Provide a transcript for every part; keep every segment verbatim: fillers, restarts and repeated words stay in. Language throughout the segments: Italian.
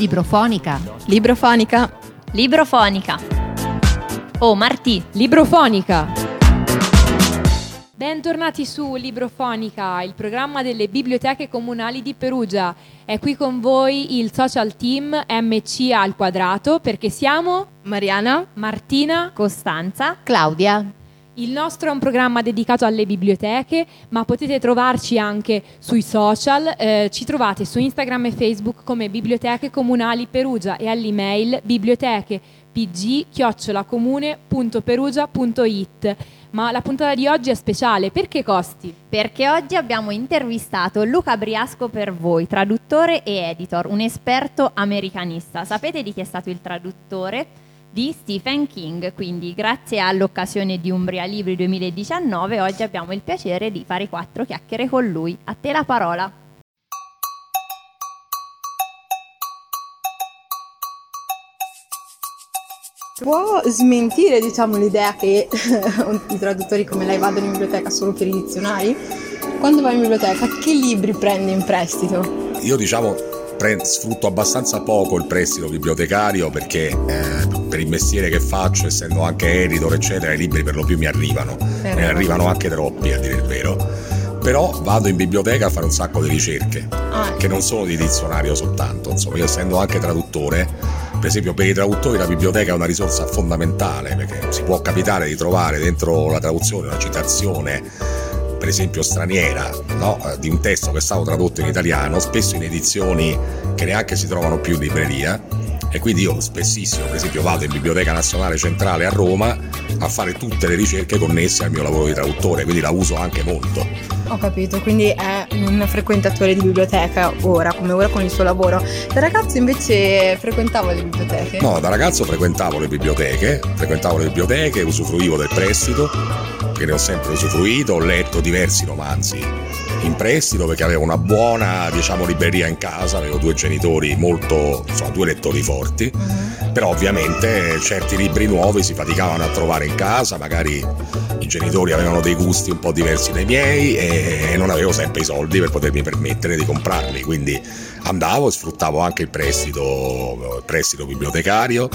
Librofonica. Librofonica. Librofonica. Oh, Martì. Librofonica. Bentornati su Librofonica, il programma delle biblioteche comunali di Perugia. È qui con voi il social team M C al quadrato, perché siamo Mariana, Martina, Costanza, Claudia. Il nostro è un programma dedicato alle biblioteche, ma potete trovarci anche sui social. Eh, ci trovate su Instagram e Facebook come Biblioteche Comunali Perugia e all'email bibliotechepg chiocciola comune punto perugia punto it. Ma la puntata di oggi è speciale, perché Costi? Perché oggi abbiamo intervistato Luca Briasco per voi, traduttore e editor, un esperto americanista. Sapete di chi è stato il traduttore? Di Stephen King, quindi grazie all'occasione di Umbria Libri duemiladiciannove oggi abbiamo il piacere di fare quattro chiacchiere con lui. A te la parola. Può smentire, diciamo, l'idea che i traduttori come lei vadano in biblioteca solo per i dizionari? Quando vai in biblioteca, che libri prendi in prestito? Io, diciamo, pre- sfrutto abbastanza poco il prestito bibliotecario perché eh, per il mestiere che faccio, essendo anche editor eccetera, i libri per lo più mi arrivano, Però... ne arrivano anche troppi a dire il vero. Però vado in biblioteca a fare un sacco di ricerche, ah, che non sono di dizionario soltanto. Insomma, io essendo anche traduttore, per esempio per i traduttori la biblioteca è una risorsa fondamentale, perché si può capitare di trovare dentro la traduzione una citazione, per esempio straniera, no? Di un testo che è stato tradotto in italiano, spesso in edizioni che neanche si trovano più in libreria. E quindi io spessissimo, per esempio, vado in Biblioteca Nazionale Centrale a Roma a fare tutte le ricerche connesse al mio lavoro di traduttore, quindi la uso anche molto. Ho capito, quindi è un frequentatore di biblioteca ora, come ora con il suo lavoro. Da ragazzo invece frequentavo le biblioteche? No, da ragazzo frequentavo le biblioteche, frequentavo le biblioteche, usufruivo del prestito, che ne ho sempre usufruito, ho letto diversi romanzi in prestito perché avevo una buona, diciamo, libreria in casa, avevo due genitori molto, insomma, due lettori forti, uh-huh. Però ovviamente certi libri nuovi si faticavano a trovare in casa, magari i genitori avevano dei gusti un po' diversi dai miei e non avevo sempre i soldi per potermi permettere di comprarli, quindi andavo e sfruttavo anche il prestito, il prestito bibliotecario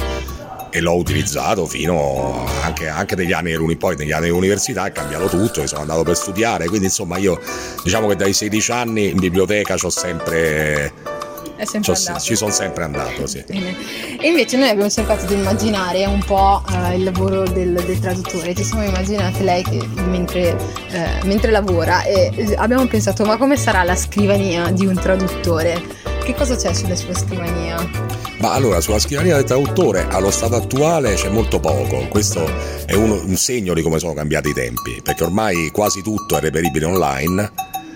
e l'ho utilizzato fino anche, anche degli anni in poi, negli anni di università è cambiato tutto e sono andato per studiare, quindi insomma io diciamo che dai sedici anni in biblioteca c'ho sempre, è sempre c'ho, andato. ci sono sempre andato, sì. Bene. E invece noi abbiamo cercato di immaginare un po' uh, il lavoro del, del traduttore, ci siamo immaginate lei che mentre, uh, mentre lavora e abbiamo pensato ma come sarà la scrivania di un traduttore? Che cosa c'è sulla sua scrivania? Ma allora, sulla scrivania del traduttore allo stato attuale c'è molto poco. Questo è uno, un segno di come sono cambiati i tempi, perché ormai quasi tutto è reperibile online,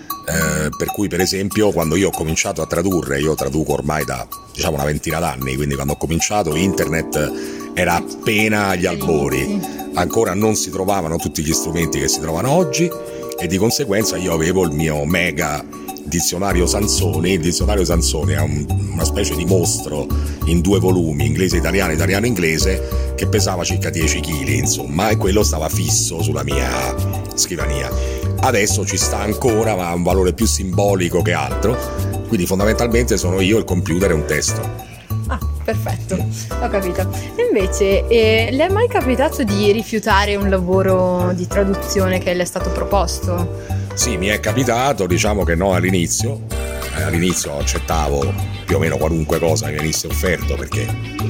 eh, per cui per esempio quando io ho cominciato a tradurre, io traduco ormai da diciamo una ventina d'anni, quindi quando ho cominciato internet era appena agli albori, ancora non si trovavano tutti gli strumenti che si trovano oggi e di conseguenza io avevo il mio mega dizionario Sansoni. Il dizionario Sansoni è un, una specie di mostro in due volumi, inglese-italiano, italiano-inglese, che pesava circa dieci chili, insomma, e quello stava fisso sulla mia scrivania. Adesso ci sta ancora, ma ha un valore più simbolico che altro, quindi fondamentalmente sono io, il computer e un testo. Ah, perfetto, ho capito. E invece, eh, le è mai capitato di rifiutare un lavoro di traduzione che le è stato proposto? Sì, mi è capitato, diciamo che no all'inizio, eh, all'inizio accettavo più o meno qualunque cosa che venisse offerto perché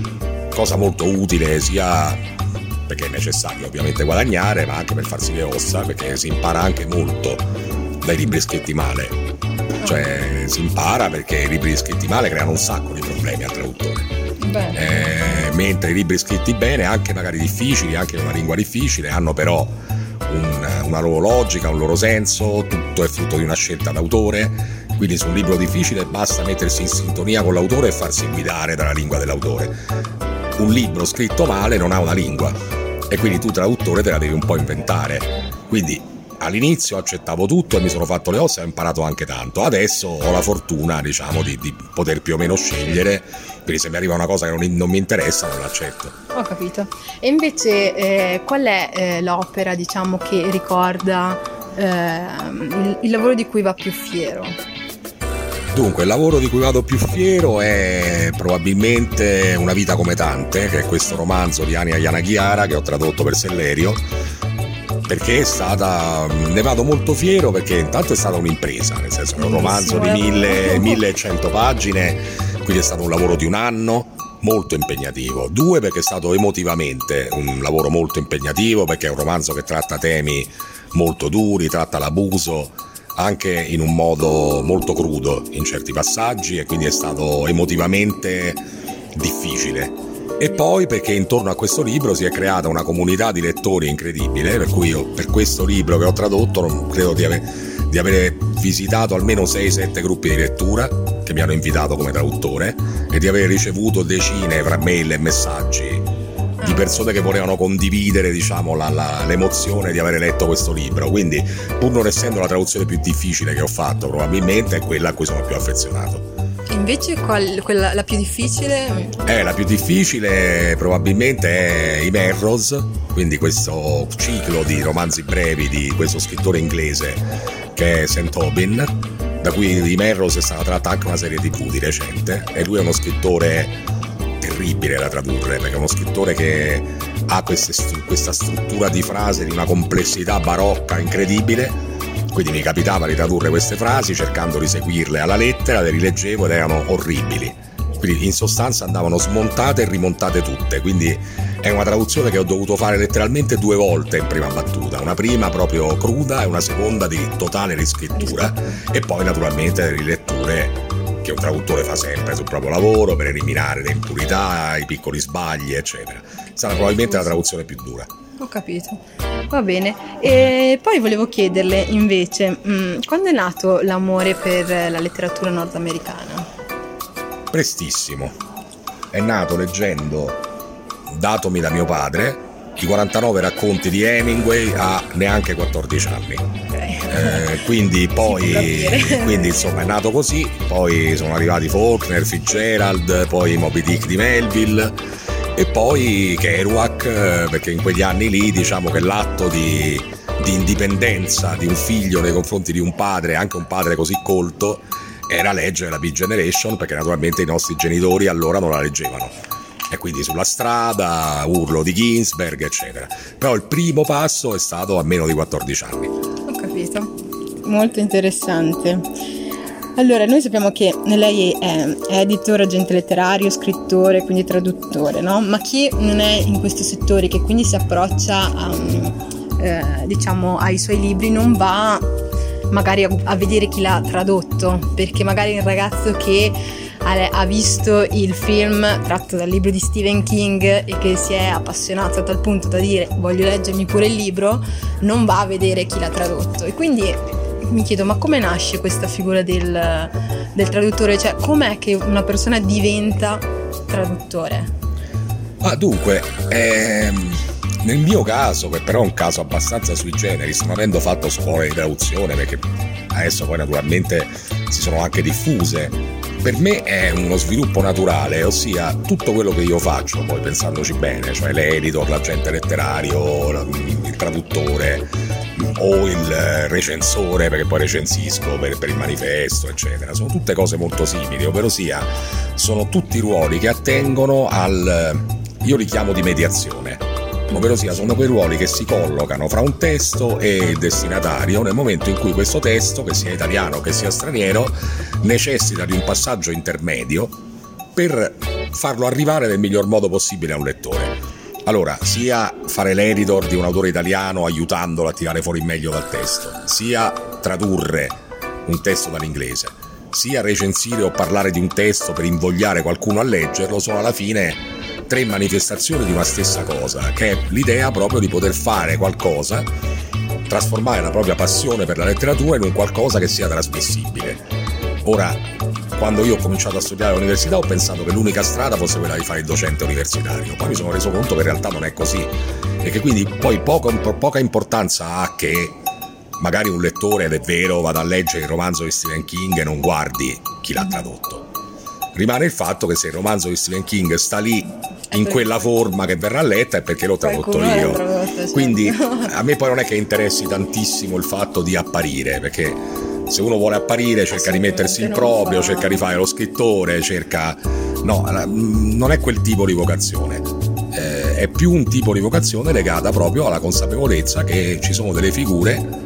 cosa molto utile sia perché è necessario ovviamente guadagnare, ma anche per farsi le ossa, perché si impara anche molto dai libri scritti male, cioè si impara perché i libri scritti male creano un sacco di problemi al traduttore. Eh, mentre i libri scritti bene, anche magari difficili, anche in una lingua difficile, hanno però Un, una loro logica, un loro senso, tutto è frutto di una scelta d'autore, quindi su un libro difficile basta mettersi in sintonia con l'autore e farsi guidare dalla lingua dell'autore. Un libro scritto male non ha una lingua e quindi tu traduttore te la devi un po' inventare, quindi all'inizio accettavo tutto e mi sono fatto le ossa e ho imparato anche tanto. Adesso ho la fortuna, diciamo, di, di poter più o meno scegliere, quindi se mi arriva una cosa che non, non mi interessa non l'accetto. Ho capito. E invece eh, qual è eh, l'opera, diciamo, che ricorda eh, il, il lavoro di cui va più fiero? Dunque, il lavoro di cui vado più fiero è probabilmente Una vita come tante, che è questo romanzo di Ania Yanagihara che ho tradotto per Sellerio, perché è stata, ne vado molto fiero perché intanto è stata un'impresa, nel senso che è un romanzo di mille, millecento pagine, quindi è stato un lavoro di un anno molto impegnativo. Due, perché è stato emotivamente un lavoro molto impegnativo, perché è un romanzo che tratta temi molto duri, tratta l'abuso anche in un modo molto crudo in certi passaggi, e quindi è stato emotivamente difficile. E poi perché intorno a questo libro si è creata una comunità di lettori incredibile, per cui io per questo libro che ho tradotto non credo di, ave- di avere visitato almeno sei sette gruppi di lettura che mi hanno invitato come traduttore, e di aver ricevuto decine fra mail e messaggi di persone che volevano condividere, diciamo, la, la, l'emozione di aver letto questo libro. Quindi, pur non essendo la traduzione più difficile che ho fatto, probabilmente è quella a cui sono più affezionato. Invece qual, quella, la più difficile? Eh, la più difficile probabilmente è I Merrows, quindi questo ciclo di romanzi brevi di questo scrittore inglese che è Saint Aubin, da cui I Merrows è stata tratta anche una serie tivù di recente, e lui è uno scrittore terribile da tradurre, perché è uno scrittore che ha queste, questa struttura di frase di una complessità barocca incredibile, quindi mi capitava di tradurre queste frasi cercando di seguirle alla lettera, le rileggevo ed erano orribili, quindi in sostanza andavano smontate e rimontate tutte, quindi è una traduzione che ho dovuto fare letteralmente due volte in prima battuta, una prima proprio cruda e una seconda di totale riscrittura, e poi naturalmente le riletture che un traduttore fa sempre sul proprio lavoro per eliminare le impurità, i piccoli sbagli, eccetera. Sarà probabilmente la traduzione più dura. Ho capito, va bene. E poi volevo chiederle invece, mh, quando è nato l'amore per la letteratura nordamericana? Prestissimo. È nato leggendo, datomi da mio padre, i quarantanove racconti di Hemingway a neanche quattordici anni. Okay. Eh, quindi poi quindi insomma è nato così, poi sono arrivati Faulkner, Fitzgerald, poi Moby Dick di Melville e poi Kerouac, perché in quegli anni lì diciamo che l'atto di, di indipendenza di un figlio nei confronti di un padre, anche un padre così colto, era leggere la Beat Generation, perché naturalmente i nostri genitori allora non la leggevano. E quindi Sulla strada, Urlo di Ginsberg, eccetera. Però il primo passo è stato a meno di quattordici anni. Ho capito, molto interessante. Allora, noi sappiamo che lei è editor, agente letterario, scrittore, quindi traduttore, no? Ma chi non è in questi settori, che quindi si approccia a, eh, diciamo, ai suoi libri, non va magari a, a vedere chi l'ha tradotto, perché magari il ragazzo che ha visto il film tratto dal libro di Stephen King e che si è appassionato a tal punto da dire voglio leggermi pure il libro, non va a vedere chi l'ha tradotto. E quindi mi chiedo, ma come nasce questa figura del, del traduttore? Cioè, com'è che una persona diventa traduttore? Ah, dunque, ehm, nel mio caso, che però è un caso abbastanza sui generis, non avendo fatto scuole di traduzione, perché adesso poi naturalmente si sono anche diffuse, per me è uno sviluppo naturale, ossia tutto quello che io faccio, poi pensandoci bene, cioè l'editor, l'agente letterario, il traduttore o il recensore, perché poi recensisco per, per il manifesto, eccetera, sono tutte cose molto simili, ovvero sia sono tutti ruoli che attengono al, io li chiamo di mediazione, ovvero sia sono quei ruoli che si collocano fra un testo e il destinatario nel momento in cui questo testo, che sia italiano che sia straniero, necessita di un passaggio intermedio per farlo arrivare nel miglior modo possibile a un lettore. Allora, sia fare l'editor di un autore italiano aiutandolo a tirare fuori il meglio dal testo, sia tradurre un testo dall'inglese, sia recensire o parlare di un testo per invogliare qualcuno a leggerlo, sono alla fine tre manifestazioni di una stessa cosa, che è l'idea proprio di poter fare qualcosa, trasformare la propria passione per la letteratura in un qualcosa che sia trasmissibile. Ora, quando io ho cominciato a studiare all'università ho pensato che l'unica strada fosse quella di fare il docente universitario, poi mi sono reso conto che in realtà non è così, e che quindi poi poco, poca importanza ha che magari un lettore, ed è vero, vada a leggere il romanzo di Stephen King e non guardi chi l'ha tradotto. Rimane il fatto che se il romanzo di Stephen King sta lì in quella forma che verrà letta è perché l'ho tradotto io. Quindi a me poi non è che interessi tantissimo il fatto di apparire, perché se uno vuole apparire cerca di mettersi in proprio, cerca di fare lo scrittore, cerca... No, non è quel tipo di vocazione, eh, è più un tipo di vocazione legata proprio alla consapevolezza che ci sono delle figure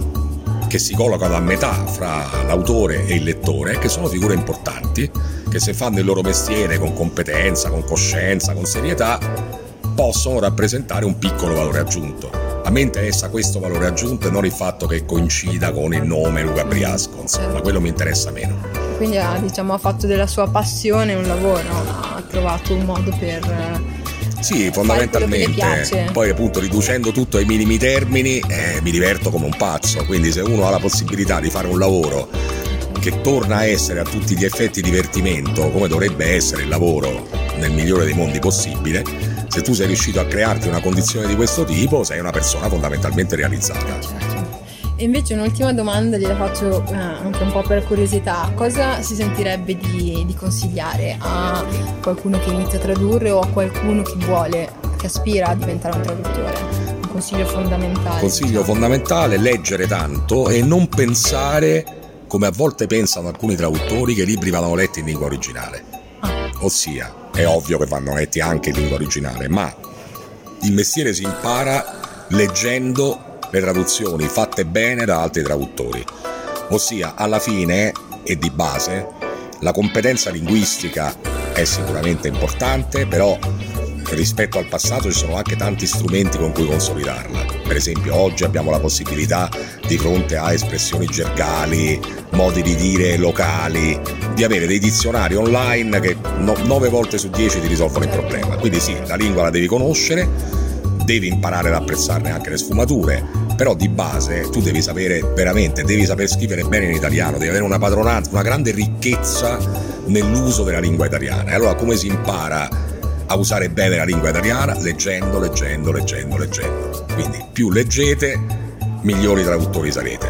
che si collocano a metà fra l'autore e il lettore, che sono figure importanti, che se fanno il loro mestiere con competenza, con coscienza, con serietà, possono rappresentare un piccolo valore aggiunto. A me interessa questo valore aggiunto e non il fatto che coincida con il nome Luca Briasco, insomma, certo. Quello mi interessa meno. Quindi ha, diciamo, ha fatto della sua passione un lavoro, ha trovato un modo per... Sì, fondamentalmente, poi appunto riducendo tutto ai minimi termini eh, mi diverto come un pazzo, quindi se uno ha la possibilità di fare un lavoro che torna a essere a tutti gli effetti divertimento, come dovrebbe essere il lavoro nel migliore dei mondi possibile, se tu sei riuscito a crearti una condizione di questo tipo sei una persona fondamentalmente realizzata. Certo. E invece un'ultima domanda gliela faccio eh, anche un po' per curiosità: cosa si sentirebbe di, di consigliare a qualcuno che inizia a tradurre o a qualcuno che vuole, che aspira a diventare un traduttore? Un consiglio fondamentale. Consiglio diciamo. fondamentale: leggere tanto e non pensare come a volte pensano alcuni traduttori che i libri vanno letti in lingua originale. Ah. Ossia, è ovvio che vanno letti anche in lingua originale, ma il mestiere si impara leggendo le traduzioni fatte bene da altri traduttori, ossia alla fine e di base la competenza linguistica è sicuramente importante, però rispetto al passato ci sono anche tanti strumenti con cui consolidarla. Per esempio oggi abbiamo la possibilità, di fronte a espressioni gergali, modi di dire locali, di avere dei dizionari online che nove volte su dieci ti risolvono il problema. Quindi sì, la lingua la devi conoscere, devi imparare ad apprezzarne anche le sfumature, però di base tu devi sapere veramente, devi saper scrivere bene in italiano, devi avere una padronanza, una grande ricchezza nell'uso della lingua italiana. E allora come si impara a usare bene la lingua italiana? Leggendo, leggendo, leggendo, leggendo. Quindi più leggete, migliori traduttori sarete.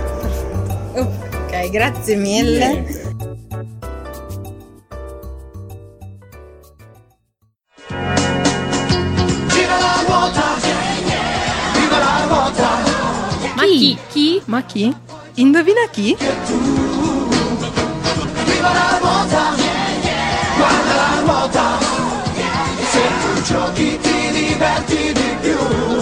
Ok, grazie mille. Niente. Ma chi? Chi? Ma chi? Indovina chi? Viva la ruota, guarda la ruota, se tu giochi ti diverti di più.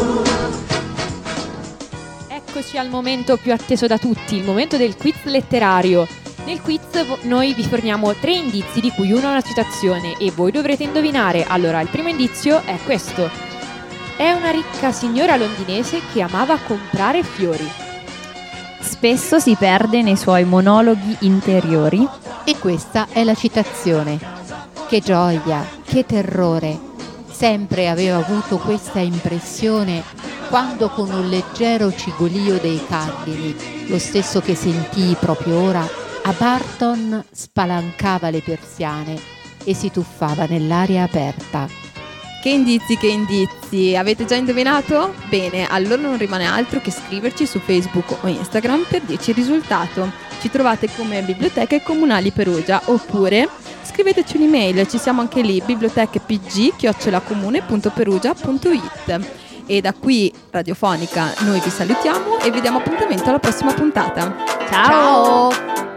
Eccoci al momento più atteso da tutti, il momento del quiz letterario. Nel quiz noi vi forniamo tre indizi di cui uno è una citazione e voi dovrete indovinare. Allora, il primo indizio è questo: è una ricca signora londinese che amava comprare fiori. Spesso si perde nei suoi monologhi interiori. E questa è la citazione. Che gioia, che terrore. Sempre aveva avuto questa impressione quando con un leggero cigolio dei cardini, lo stesso che sentii proprio ora, a Barton spalancava le persiane e si tuffava nell'aria aperta. Che indizi, che indizi! Avete già indovinato? Bene, allora non rimane altro che scriverci su Facebook o Instagram per dirci il risultato. Ci trovate come Biblioteche Comunali Perugia, oppure scriveteci un'email, ci siamo anche lì, bibliotechepg chiocciola comune punto perugia punto it. E da qui Radiofonica noi vi salutiamo e vi diamo appuntamento alla prossima puntata. Ciao!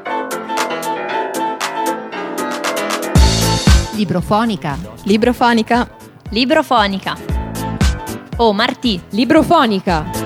Librofonica. Librofonica. Librofonica. Oh, Martì. Librofonica.